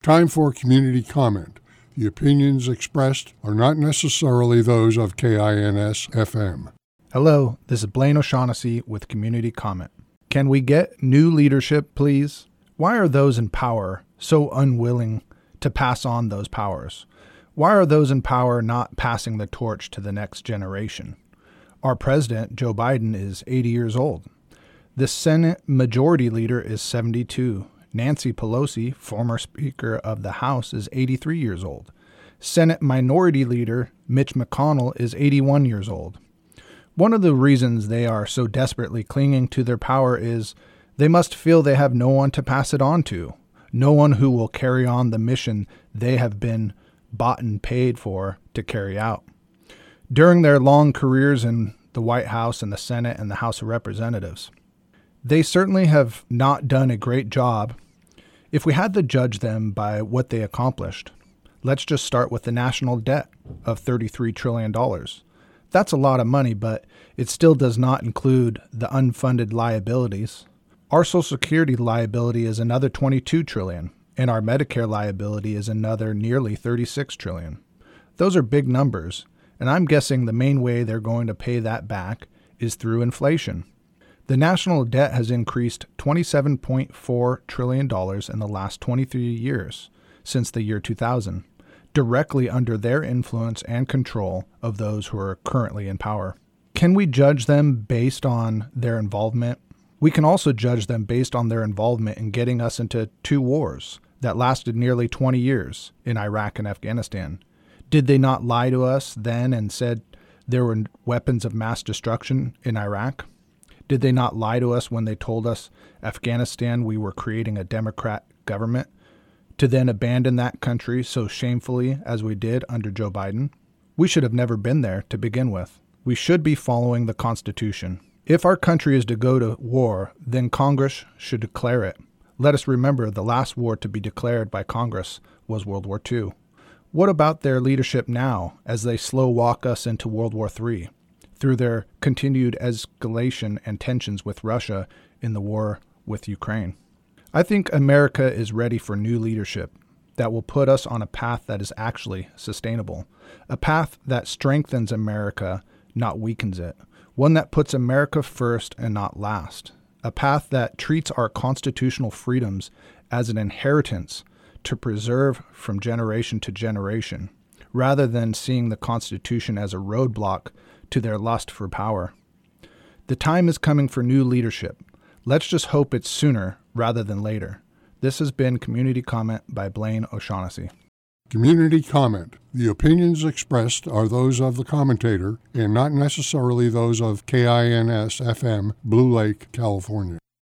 Time for community comment. The opinions expressed are not necessarily those of KINS-FM. Hello, this is Blaine O'Shaughnessy with Community Comment. Can we get new leadership, please? Why are those in power so unwilling to pass on those powers? Why are those in power not passing the torch to the next generation? Our president, Joe Biden, is 80 years old. The Senate Majority Leader is 72. Nancy Pelosi, former Speaker of the House, is 83 years old. Senate Minority Leader Mitch McConnell is 81 years old. One of the reasons they are so desperately clinging to their power is they must feel they have no one to pass it on to, no one who will carry on the mission they have been bought and paid for to carry out. During their long careers in the White House and the Senate and the House of Representatives, they certainly have not done a great job. If we had to judge them by what they accomplished, let's just start with the national debt of $33 trillion. That's a lot of money, but it still does not include the unfunded liabilities. Our Social Security liability is another $22 trillion, and our Medicare liability is another nearly $36 trillion. Those are big numbers, and I'm guessing the main way they're going to pay that back is through inflation. The national debt has increased $27.4 trillion in the last 23 years, since the year 2000, directly under their influence and control of those who are currently in power. Can we judge them based on their involvement? We can also judge them based on their involvement in getting us into two wars that lasted nearly 20 years in Iraq and Afghanistan. Did they not lie to us then and said there were weapons of mass destruction in Iraq? Did they not lie to us when they told us Afghanistan we were creating a democrat government, to then abandon that country so shamefully as we did under Joe Biden? We should have never been there to begin with. We should be following the Constitution. If our country is to go to war, then Congress should declare it. Let us remember the last war to be declared by Congress was World War II. What about their leadership now as they slow walk us into World War III through their continued escalation and tensions with Russia in the war with Ukraine? I think America is ready for new leadership that will put us on a path that is actually sustainable, a path that strengthens America, not weakens it, one that puts America first and not last, a path that treats our constitutional freedoms as an inheritance to preserve from generation to generation, rather than seeing the Constitution as a roadblock to their lust for power. The time is coming for new leadership. Let's just hope it's sooner rather than later. This has been Community Comment by Blaine O'Shaughnessy. Community comment. The opinions expressed are those of the commentator and not necessarily those of KINS-FM, Blue Lake, California.